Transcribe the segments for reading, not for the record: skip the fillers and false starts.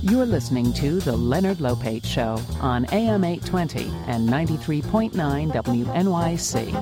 You're listening to The Leonard Lopate Show on AM 820 and 93.9 WNYC.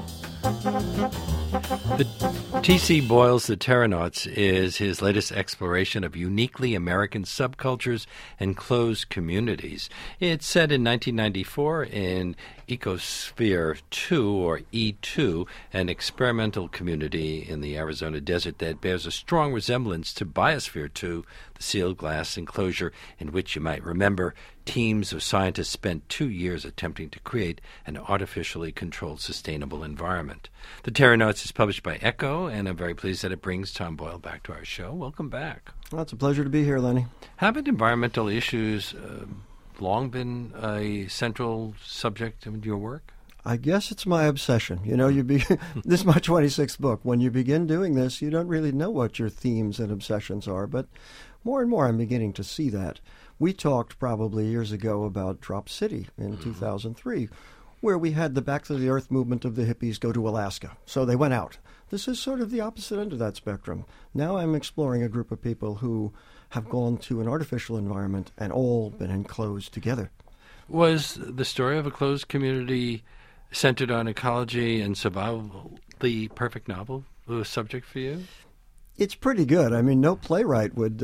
The T.C. Boyle's The Terranauts is his latest exploration of uniquely American subcultures and closed communities. It's set in 1994 in Ecosphere 2, or E2, an experimental community in the Arizona desert that bears a strong resemblance to Biosphere 2, the sealed glass enclosure in which, you might remember, teams of scientists spent 2 years attempting to create an artificially controlled, sustainable environment. The Terranauts is published by Echo, and I'm very pleased that it brings Tom Boyle back to our show. Welcome back. Well, it's a pleasure to be here, Lenny. Haven't environmental issues long been a central subject of your work? I guess it's my obsession. You know, this is my 26th book. When you begin doing this, you don't really know what your themes and obsessions are, but more and more I'm beginning to see that. We talked probably years ago about Drop City in 2003, where we had the Back to the Earth movement of the hippies go to Alaska. So they went out. This is sort of the opposite end of that spectrum. Now I'm exploring a group of people who have gone to an artificial environment and all been enclosed together. Was the story of a closed community centered on ecology and survival the perfect novel subject for you? It's pretty good. I mean, no playwright would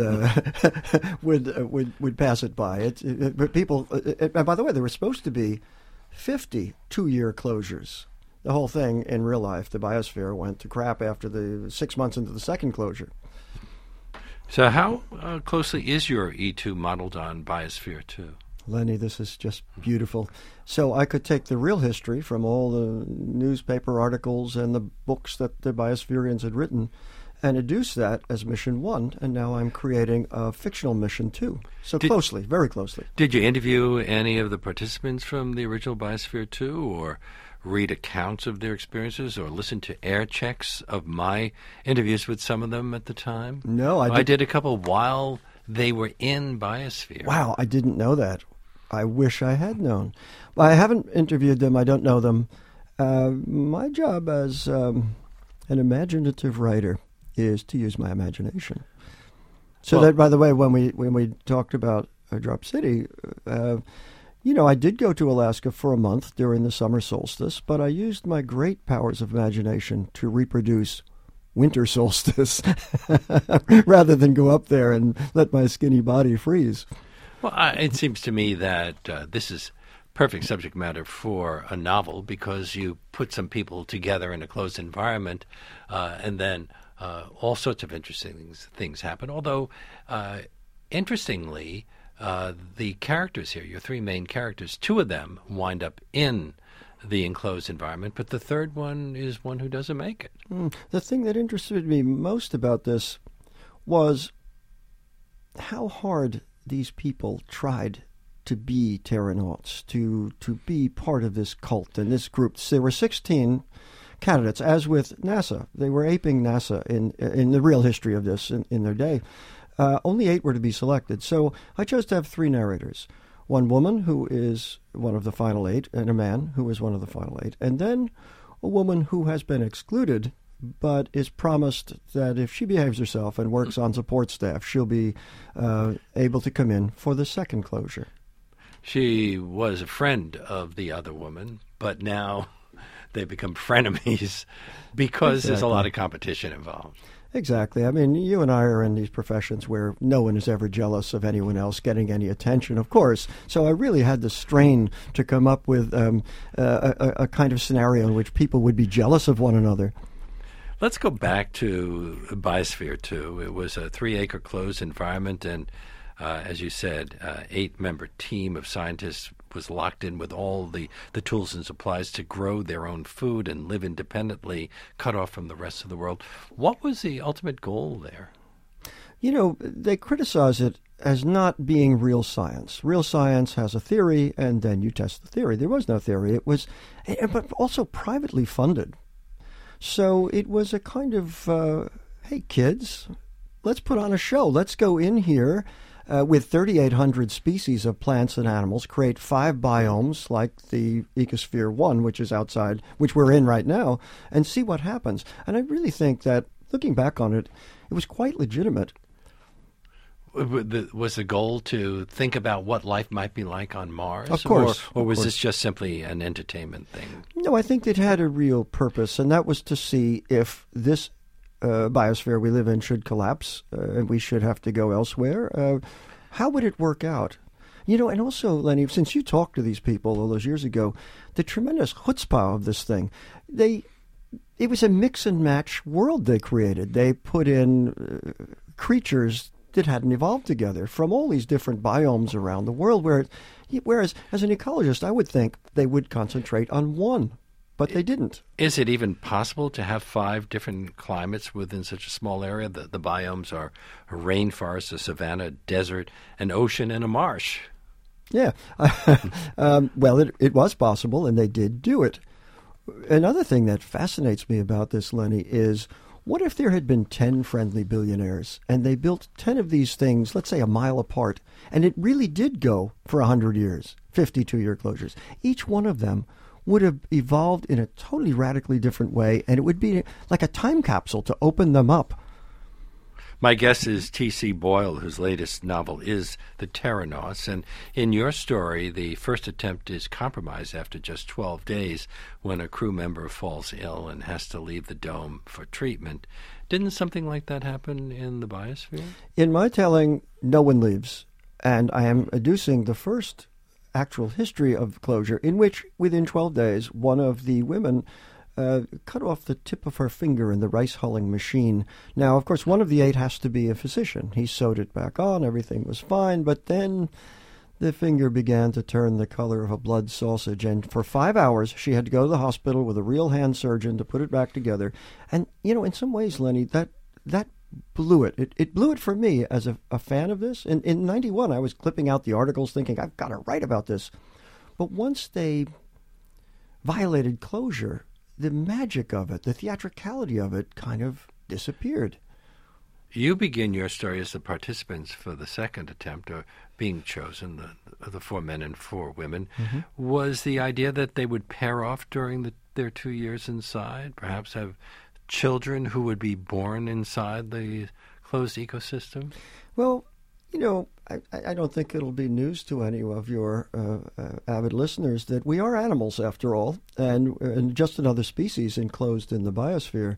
would pass it by. But people. And by the way, there were supposed to be 50 2-year closures. The whole thing in real life, the biosphere, went to crap after the 6 months into the second closure. So, how closely is your E2 modeled on Biosphere 2? Lenny, this is just beautiful. So I could take the real history from all the newspaper articles and the books that the Biospherians had written and deduce that as Mission 1, and now I'm creating a fictional Mission 2. So closely, very closely. Did you interview any of the participants from the original Biosphere 2, or read accounts of their experiences, or listen to air checks of my interviews with some of them at the time? No, I did a couple while they were in Biosphere. Wow, I didn't know that. I wish I had known. I haven't interviewed them. I don't know them. My job as an imaginative writer is to use my imagination. So that, by the way, when we talked about Drop City, I did go to Alaska for a month during the summer solstice, but I used my great powers of imagination to reproduce winter solstice rather than go up there and let my skinny body freeze. Well, it seems to me that this is perfect subject matter for a novel, because you put some people together in a closed environment, and then all sorts of interesting things happen. Although, interestingly, the characters here, your three main characters, 2 of them wind up in the enclosed environment, but the third one is one who doesn't make it. The thing that interested me most about this was how hard these people tried to be Terranauts, to be part of this cult and this group. So there were 16 candidates, as with NASA. They were aping NASA in the real history of this in their day. Only 8 were to be selected. So I chose to have 3 narrators. One woman who is one of the final 8, and a man who is one of the final 8. And then a woman who has been excluded, but is promised that if she behaves herself and works on support staff, she'll be able to come in for the second closure. She was a friend of the other woman, but now they've become frenemies because there's a lot of competition involved. Exactly. I mean, you and I are in these professions where no one is ever jealous of anyone else getting any attention, of course. So I really had to strain to come up with a kind of scenario in which people would be jealous of one another. Let's go back to Biosphere 2. It was a 3-acre closed environment, and as you said, 8-member team of scientists was locked in with all the tools and supplies to grow their own food and live independently, cut off from the rest of the world. What was the ultimate goal there? You know, they criticize it as not being real science. Real science has a theory, and then you test the theory. There was no theory. It was, but also privately funded. So it was a kind of, hey, kids, let's put on a show. Let's go in here with 3,800 species of plants and animals, create 5 biomes like the Ecosphere 1, which is outside, which we're in right now, and see what happens. And I really think that, looking back on it, it was quite legitimate. Was the goal to think about what life might be like on Mars? Of course. Or was of course. this just simply an entertainment thing? No, I think it had a real purpose, and that was to see if this biosphere we live in should collapse and we should have to go elsewhere. How would it work out? And also, Lenny, since you talked to these people all those years ago, the tremendous chutzpah of this thing, it was a mix and match world they created. They put in creatures that hadn't evolved together from all these different biomes around the world, whereas as an ecologist, I would think they would concentrate on one, but they didn't. Is it even possible to have 5 different climates within such a small area? The biomes are a rainforest, a savanna, desert, an ocean, and a marsh. Yeah. Well, it was possible, and they did do it. Another thing that fascinates me about this, Lenny, is what if there had been 10 friendly billionaires and they built 10 of these things, let's say a mile apart, and it really did go for 100 years, 52-year closures. Each one of them would have evolved in a totally radically different way, and it would be like a time capsule to open them up. My guess is T.C. Boyle, whose latest novel is The Terranauts. And in your story, the first attempt is compromised after just 12 days when a crew member falls ill and has to leave the dome for treatment. Didn't something like that happen in the biosphere? In my telling, no one leaves. And I am adducing the first actual history of closure in which, within 12 days, one of the women cut off the tip of her finger in the rice hulling machine. Now, of course, one of the 8 has to be a physician. He sewed it back on. Everything was fine. But then the finger began to turn the color of a blood sausage. And for 5 hours, she had to go to the hospital with a real hand surgeon to put it back together. And, in some ways, Lenny, that blew it. It blew it for me as a fan of this. In 91, I was clipping out the articles thinking, I've got to write about this. But once they violated closure, the magic of it, the theatricality of it kind of disappeared. You begin your story as the participants for the second attempt, or being chosen, the 4 men and 4 women. Mm-hmm. Was the idea that they would pair off during their 2 years inside, perhaps have children who would be born inside the closed ecosystem? Well, I don't think it'll be news to any of your avid listeners that we are animals, after all, and just another species enclosed in the biosphere.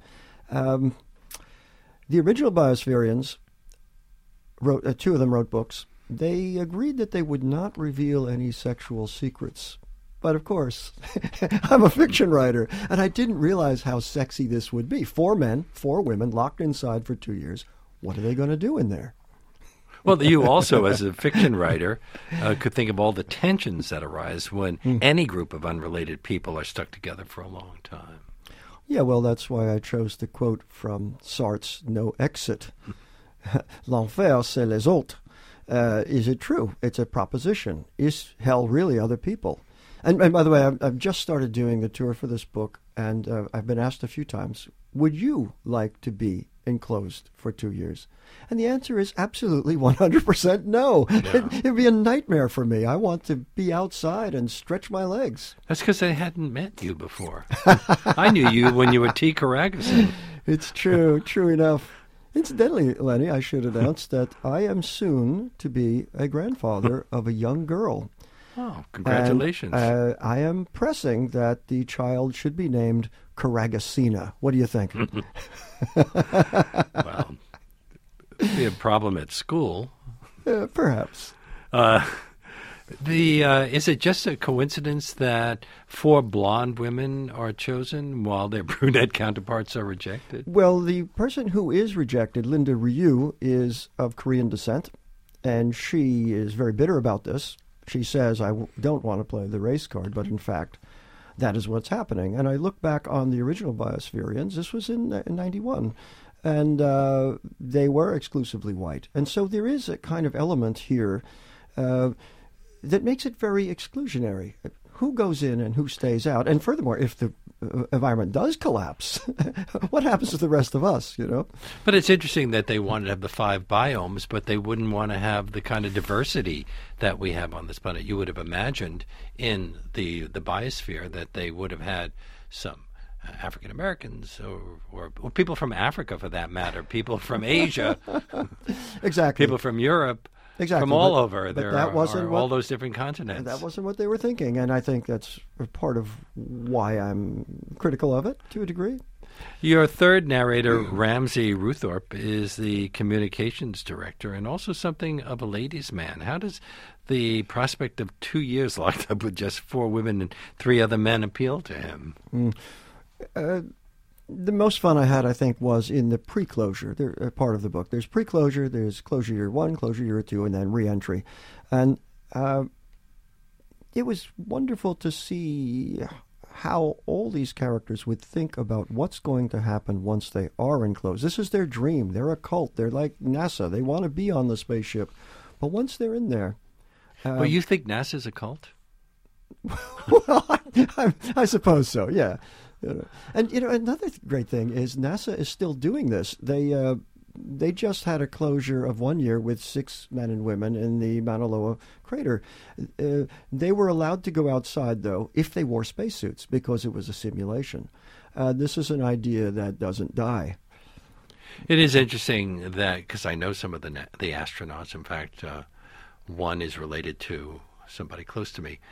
The original biospherians wrote, 2 of them wrote books. They agreed that they would not reveal any sexual secrets. But of course, I'm a fiction writer, and I didn't realize how sexy this would be. 4 men, 4 women, locked inside for 2 years. What are they going to do in there? Well, you also, as a fiction writer, could think of all the tensions that arise when any group of unrelated people are stuck together for a long time. Yeah, well, that's why I chose the quote from Sartre's No Exit. L'enfer, c'est les autres. Is it true? It's a proposition. Is hell really other people? And by the way, I've just started doing the tour for this book, and I've been asked a few times, would you like to be enclosed for 2 years? And the answer is absolutely 100% no. It'd be a nightmare for me. I want to be outside and stretch my legs. That's because I hadn't met you before. I knew you when you were T. Corageson. It's true, true enough. Incidentally, Lenny, I should announce that I am soon to be a grandfather of a young girl. Oh, congratulations. And, I am pressing that the child should be named Coragesina. What do you think? Well, it'd be a problem at school. Perhaps. Is it just a coincidence that 4 blonde women are chosen while their brunette counterparts are rejected? Well, the person who is rejected, Linda Ryu, is of Korean descent, and she is very bitter about this. She says, I don't want to play the race card, but in fact, that is what's happening. And I look back on the original Biospherians. This was in 91, and they were exclusively white. And so there is a kind of element here that makes it very exclusionary. Who goes in and who stays out? And furthermore, if the environment does collapse, what happens to the rest of us, But it's interesting that they wanted to have the 5 biomes, but they wouldn't want to have the kind of diversity that we have on this planet. You would have imagined in the biosphere that they would have had some African Americans or people from Africa, for that matter, people from Asia, exactly, people from Europe, exactly, from all over. But there that wasn't all those different continents. That wasn't what they were thinking, and I think that's part of why I'm critical of it to a degree. Your third narrator, Ramsey Ruthorp, is the communications director and also something of a ladies' man. How does the prospect of 2 years locked up with just 4 women and 3 other men appeal to him? The most fun I had, I think, was in the pre-closure part of the book. There's pre-closure, there's closure year 1, closure year 2, and then re-entry. And it was wonderful to see how all these characters would think about what's going to happen once they are enclosed. This is their dream. They're a cult. They're like NASA. They want to be on the spaceship. But once they're in there... well, you think NASA's a cult? Well, I suppose so, yeah. And, another great thing is NASA is still doing this. They just had a closure of 1 year with 6 men and women in the Mauna Loa crater. They were allowed to go outside, though, if they wore spacesuits, because it was a simulation. This is an idea that doesn't die. It is interesting that, because I know some of the astronauts, in fact, one is related to somebody close to me.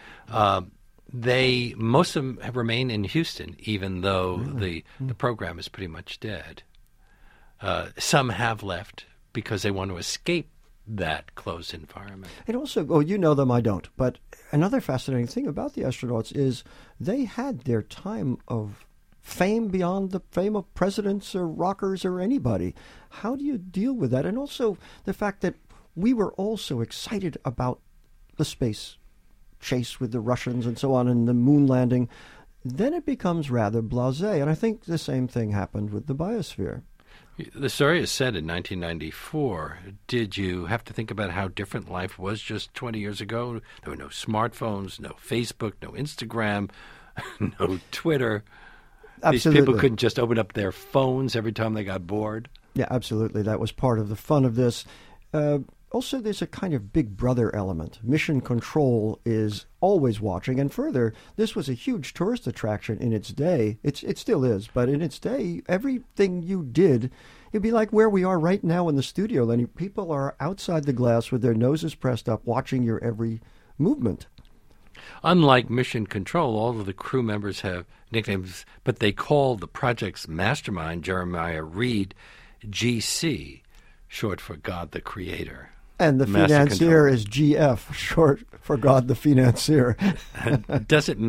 Most of them have remained in Houston, even though the program is pretty much dead. Some have left because they want to escape that closed environment. And also, you know them, I don't. But another fascinating thing about the astronauts is they had their time of fame beyond the fame of presidents or rockers or anybody. How do you deal with that? And also the fact that we were all so excited about the space chase with the Russians and so on and the moon landing. Then it becomes rather blasé. And I think the same thing happened with the biosphere. The story is set in 1994. Did you have to think about how different life was just 20 years ago? There were no smartphones, no Facebook, no Instagram, no Twitter. Absolutely. These people couldn't just open up their phones every time they got bored. Yeah, absolutely. That was part of the fun of this. Also, there's a kind of Big Brother element. Mission Control is always watching. And further, this was a huge tourist attraction in its day. It still is, but in its day, everything you did, it'd be like where we are right now in the studio, Lenny. People are outside the glass with their noses pressed up, watching your every movement. Unlike Mission Control, all of the crew members have nicknames, but they call the project's mastermind, Jeremiah Reed, GC, short for God the Creator. And the financier is GF, short for God the Financier. Does it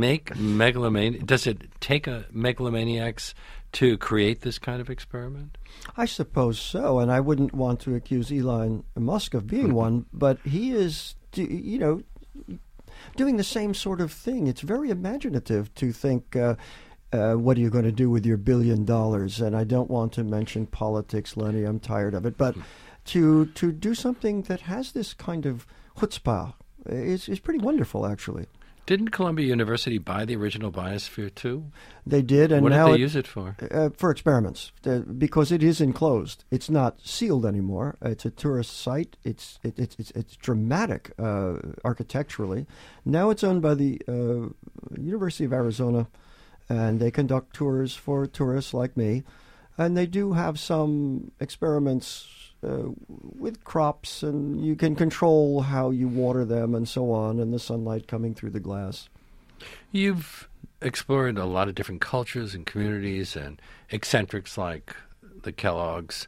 take a megalomaniacs to create this kind of experiment? I suppose so, and I wouldn't want to accuse Elon Musk of being one, but he is, doing the same sort of thing. It's very imaginative to think, what are you going to do with your $1 billion? And I don't want to mention politics, Lenny. I'm tired of it. But to do something that has this kind of chutzpah is pretty wonderful, actually. Didn't Columbia University buy the original Biosphere too? They did, and what now did they use it for? For experiments, because it is enclosed. It's not sealed anymore. It's a tourist site. It's dramatic architecturally. Now it's owned by the University of Arizona, and they conduct tours for tourists like me, and they do have some experiments with crops, and you can control how you water them and so on, and the sunlight coming through the glass. You've explored a lot of different cultures and communities and eccentrics like the Kellogg's.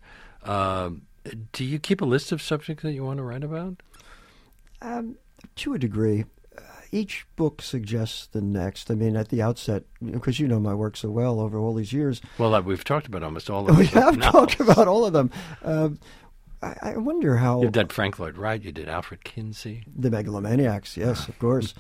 Do you keep a list of subjects that you want to write about? To a degree. Each book suggests the next. I mean, at the outset, because you know my work so well over all these years. Well, we've talked about almost all of them. We have talked about all of them. I wonder how... You've done Frank Lloyd Wright. You did Alfred Kinsey. The Megalomaniacs, yes, of course.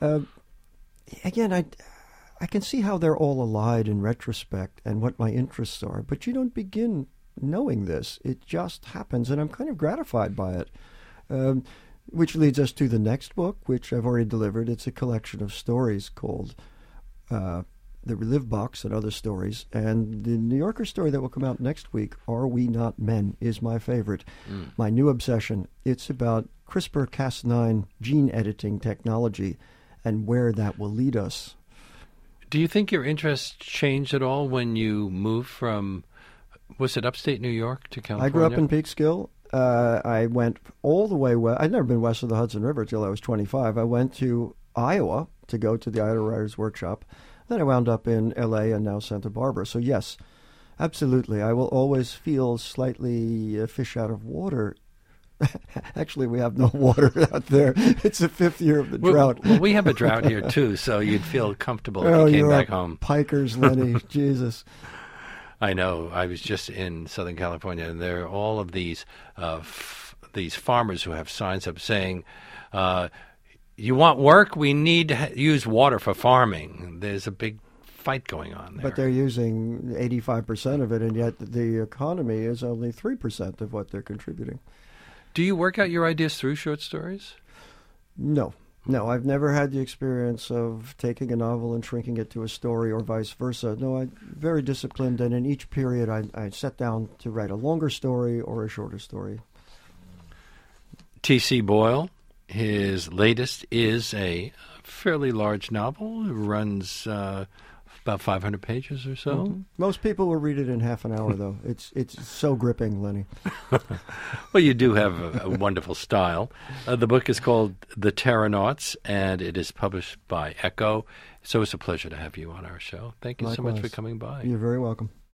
Again, I can see how they're all allied in retrospect and what my interests are, but you don't begin knowing this. It just happens, and I'm kind of gratified by it. Which leads us to the next book, which I've already delivered. It's a collection of stories called The Relive Box and Other Stories. And the New Yorker story that will come out next week, Are We Not Men, is my favorite. My new obsession. It's about CRISPR-Cas9 gene editing technology and where that will lead us. Do you think your interest changed at all when you moved from, was it upstate New York to California? I grew up in Peekskill. I went all the way west. I'd never been west of the Hudson River till I was 25. I went to Iowa to go to the Iowa Writers Workshop. Then I wound up in L.A. and now Santa Barbara. So yes, absolutely. I will always feel slightly a fish out of water. Actually, we have no water out there. It's the 5th year of the drought. Well, we have a drought here, too, so you'd feel comfortable if you came back home. Pikers, Lenny. Jesus. I know. I was just in Southern California, and there are all of these farmers who have signs up saying, you want work? We need to use water for farming. There's a big fight going on there. But they're using 85% of it, and yet the economy is only 3% of what they're contributing. Do you work out your ideas through short stories? No, I've never had the experience of taking a novel and shrinking it to a story or vice versa. No, I'm very disciplined, and in each period I sat down to write a longer story or a shorter story. T.C. Boyle, his latest is a fairly large novel. It runs about 500 pages or so. Mm-hmm. Most people will read it in half an hour, though. It's so gripping, Lenny. Well, you do have a wonderful style. The book is called The Terranauts, and it is published by Echo. So it's a pleasure to have you on our show. Thank you so much for coming by. You're very welcome.